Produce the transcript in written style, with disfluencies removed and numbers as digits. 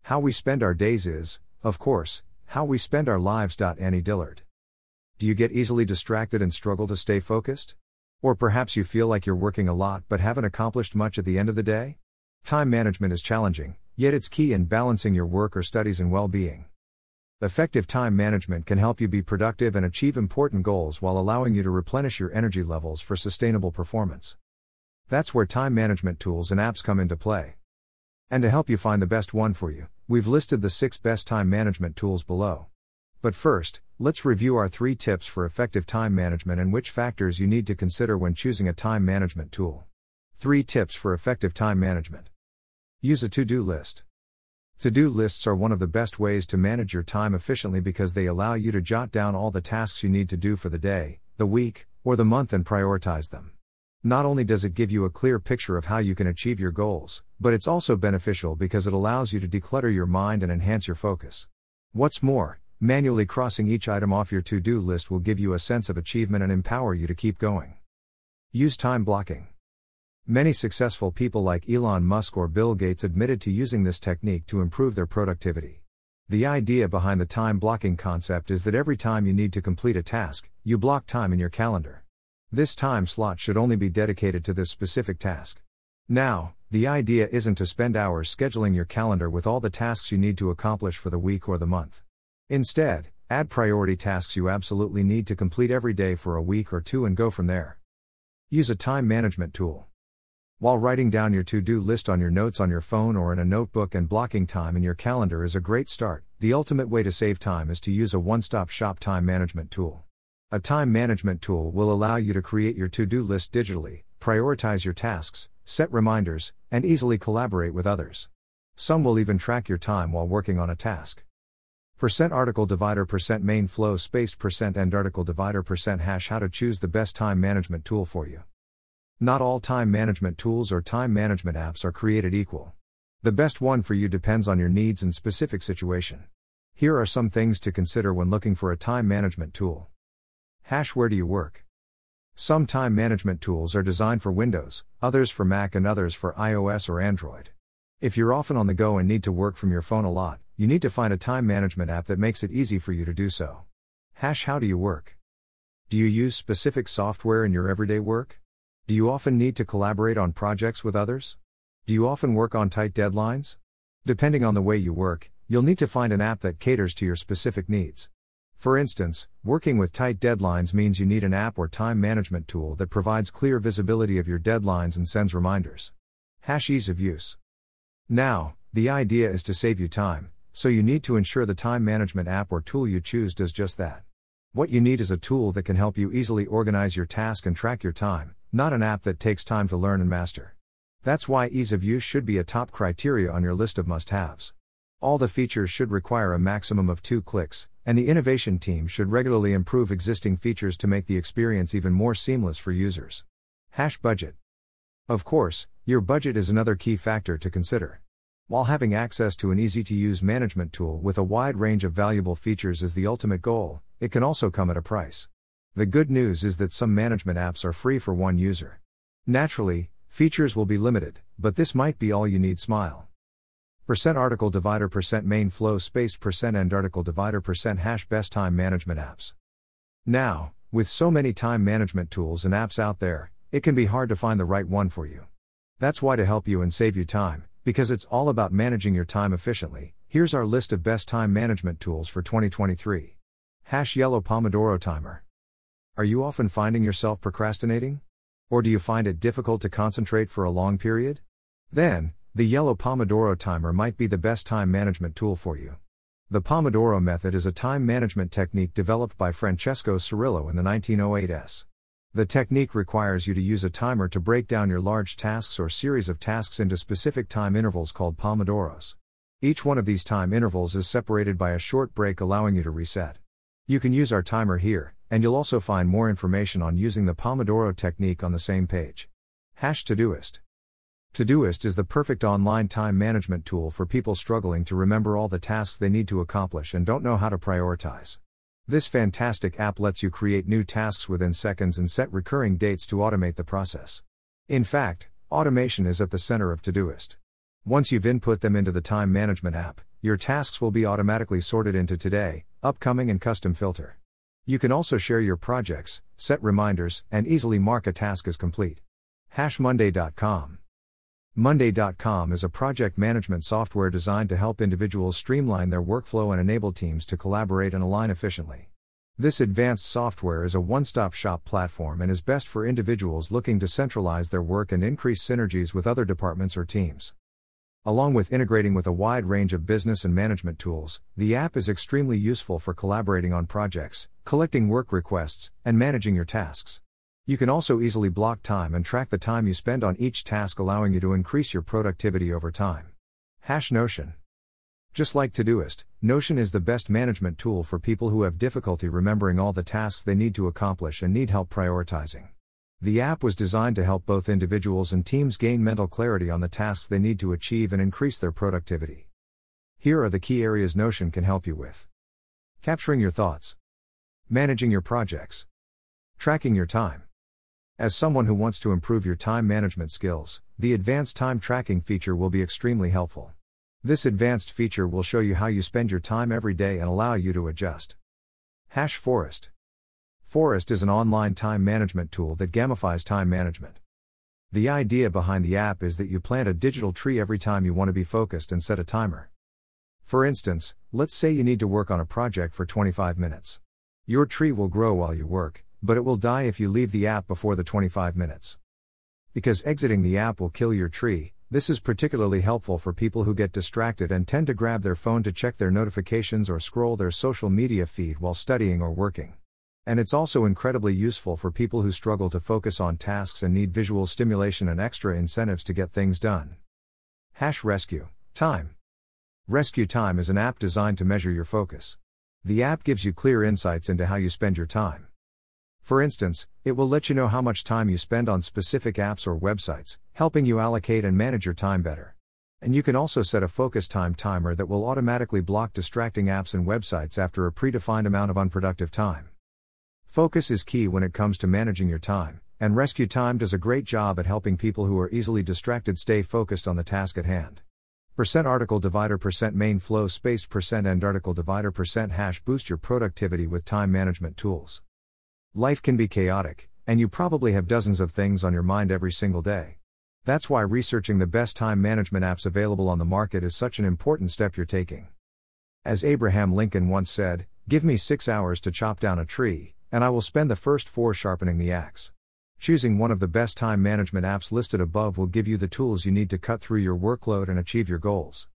How we spend our days is, of course, how we spend our lives. Annie Dillard. Do you get easily distracted and struggle to stay focused? Or perhaps you feel like you're working a lot but haven't accomplished much at the end of the day? Time management is challenging, yet it's key in balancing your work or studies and well-being. Effective time management can help you be productive and achieve important goals while allowing you to replenish your energy levels for sustainable performance. That's where time management tools and apps come into play. And to help you find the best one for you, we've listed the 6 best time management tools below. But first, let's review our 3 tips for effective time management and which factors you need to consider when choosing a time management tool. 3 tips for effective time management. Use a to-do list. To-do lists are one of the best ways to manage your time efficiently because they allow you to jot down all the tasks you need to do for the day, the week, or the month and prioritize them. Not only does it give you a clear picture of how you can achieve your goals, but it's also beneficial because it allows you to declutter your mind and enhance your focus. What's more, manually crossing each item off your to-do list will give you a sense of achievement and empower you to keep going. Use time blocking. Many successful people like Elon Musk or Bill Gates admitted to using this technique to improve their productivity. The idea behind the time blocking concept is that every time you need to complete a task, you block time in your calendar. This time slot should only be dedicated to this specific task. Now, the idea isn't to spend hours scheduling your calendar with all the tasks you need to accomplish for the week or the month. Instead, add priority tasks you absolutely need to complete every day for a week or 2 and go from there. Use a time management tool. While writing down your to-do list on your notes on your phone or in a notebook and blocking time in your calendar is a great start, the ultimate way to save time is to use a one-stop shop time management tool. A time management tool will allow you to create your to-do list digitally, prioritize your tasks, set reminders, and easily collaborate with others. Some will even track your time while working on a task. %article divider %main flow spaced %end article divider %hash how to choose the best time management tool for you. Not all time management tools or time management apps are created equal. The best one for you depends on your needs and specific situation. Here are some things to consider when looking for a time management tool. Where do you work? Some time management tools are designed for Windows, others for Mac and others for iOS or Android. If you're often on the go and need to work from your phone a lot, you need to find a time management app that makes it easy for you to do so. How do you work? Do you use specific software in your everyday work? Do you often need to collaborate on projects with others? Do you often work on tight deadlines? Depending on the way you work, you'll need to find an app that caters to your specific needs. For instance, working with tight deadlines means you need an app or time management tool that provides clear visibility of your deadlines and sends reminders. Ease of use. Now, the idea is to save you time, so you need to ensure the time management app or tool you choose does just that. What you need is a tool that can help you easily organize your task and track your time, not an app that takes time to learn and master. That's why ease of use should be a top criteria on your list of must-haves. All the features should require a maximum of 2 clicks, and the innovation team should regularly improve existing features to make the experience even more seamless for users. Budget. Of course, your budget is another key factor to consider. While having access to an easy-to-use management tool with a wide range of valuable features is the ultimate goal, it can also come at a price. The good news is that some management apps are free for one user. Naturally, features will be limited, but this might be all you need. Smile. %article divider %main flow spaced %end article divider %hash best time management apps. Now, with so many time management tools and apps out there, it can be hard to find the right one for you. That's why to help you and save you time, because it's all about managing your time efficiently, here's our list of best time management tools for 2023. Yellow Pomodoro Timer. Are you often finding yourself procrastinating? Or do you find it difficult to concentrate for a long period? Then, the Yellow Pomodoro Timer might be the best time management tool for you. The Pomodoro method is a time management technique developed by Francesco Cirillo in the 1908s. The technique requires you to use a timer to break down your large tasks or series of tasks into specific time intervals called Pomodoros. Each one of these time intervals is separated by a short break allowing you to reset. You can use our timer here, and you'll also find more information on using the Pomodoro technique on the same page. Todoist. Todoist is the perfect online time management tool for people struggling to remember all the tasks they need to accomplish and don't know how to prioritize. This fantastic app lets you create new tasks within seconds and set recurring dates to automate the process. In fact, automation is at the center of Todoist. Once you've input them into the time management app, Your tasks will be automatically sorted into today, upcoming, and custom filter. You can also share your projects, set reminders, and easily mark a task as complete. Monday.com. Monday.com is a project management software designed to help individuals streamline their workflow and enable teams to collaborate and align efficiently. This advanced software is a one-stop shop platform and is best for individuals looking to centralize their work and increase synergies with other departments or teams. Along with integrating with a wide range of business and management tools, the app is extremely useful for collaborating on projects, collecting work requests, and managing your tasks. You can also easily block time and track the time you spend on each task, allowing you to increase your productivity over time. Notion. Just like Todoist, Notion is the best management tool for people who have difficulty remembering all the tasks they need to accomplish and need help prioritizing. The app was designed to help both individuals and teams gain mental clarity on the tasks they need to achieve and increase their productivity. Here are the key areas Notion can help you with: capturing your thoughts, managing your projects, tracking your time. As someone who wants to improve your time management skills, the advanced time tracking feature will be extremely helpful. This advanced feature will show you how you spend your time every day and allow you to adjust. Forest. Forest is an online time management tool that gamifies time management. The idea behind the app is that you plant a digital tree every time you want to be focused and set a timer. For instance, let's say you need to work on a project for 25 minutes. Your tree will grow while you work, but it will die if you leave the app before the 25 minutes. Because exiting the app will kill your tree, this is particularly helpful for people who get distracted and tend to grab their phone to check their notifications or scroll their social media feed while studying or working. And it's also incredibly useful for people who struggle to focus on tasks and need visual stimulation and extra incentives to get things done. Rescue Time. Rescue Time is an app designed to measure your focus. The app gives you clear insights into how you spend your time. For instance, it will let you know how much time you spend on specific apps or websites, helping you allocate and manage your time better. And you can also set a focus time timer that will automatically block distracting apps and websites after a predefined amount of unproductive time. Focus is key when it comes to managing your time, and Rescue Time does a great job at helping people who are easily distracted stay focused on the task at hand. %article divider %main flow space %end article divider %# boost your productivity with time management tools. Life can be chaotic, and you probably have dozens of things on your mind every single day. That's why researching the best time management apps available on the market is such an important step you're taking. As Abraham Lincoln once said, "Give me 6 hours to chop down a tree, and I will spend the first 4 sharpening the axe." Choosing one of the best time management apps listed above will give you the tools you need to cut through your workload and achieve your goals.